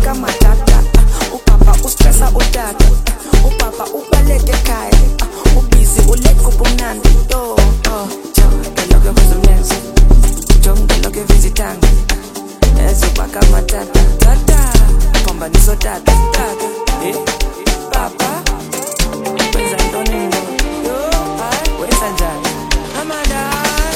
ezobaka matata. Upapa ustressa utata, upapa ubaleke ekhaya, ubhizi uleka ubumnandi. Jonke lokho kuzomlenza, jonke lokho visitanga, ezobaka matata. Tata, pambaniso tata. Papa, wenza ntoni lo? Wenza njani? Amanda,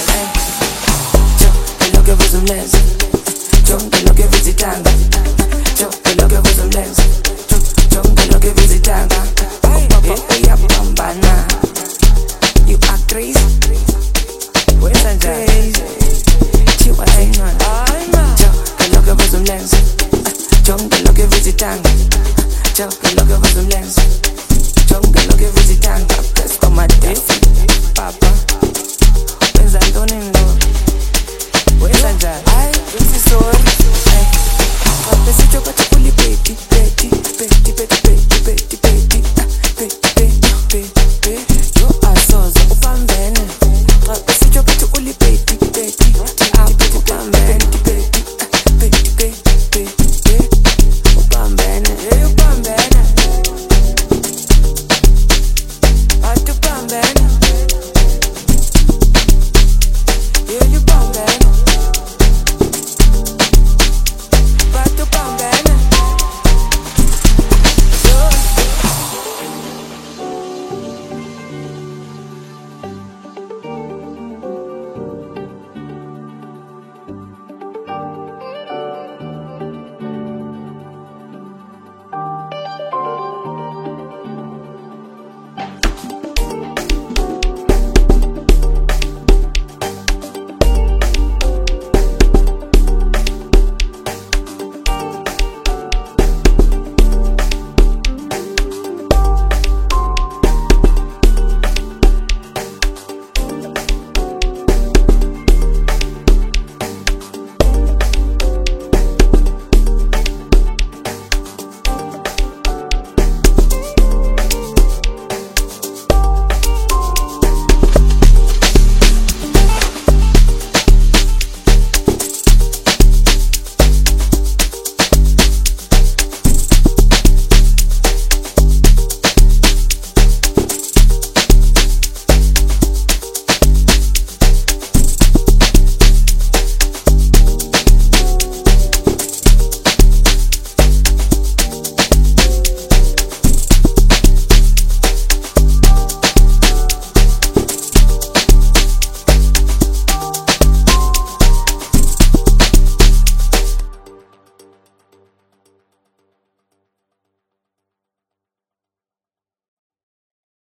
jonke lokho kuzomlenza, jonke lokho visitanga, jonke lokho kuzomlenza, jonke lokho visitanga. Papa uyapambana, you are crazy. Wenza njani? Chiwa zinona, jonke lokho kuzomlenza, jonke lokho visitanga, jonke lokho kuzomlenza, jonke lokho visitanga. Let's go my day, Papa.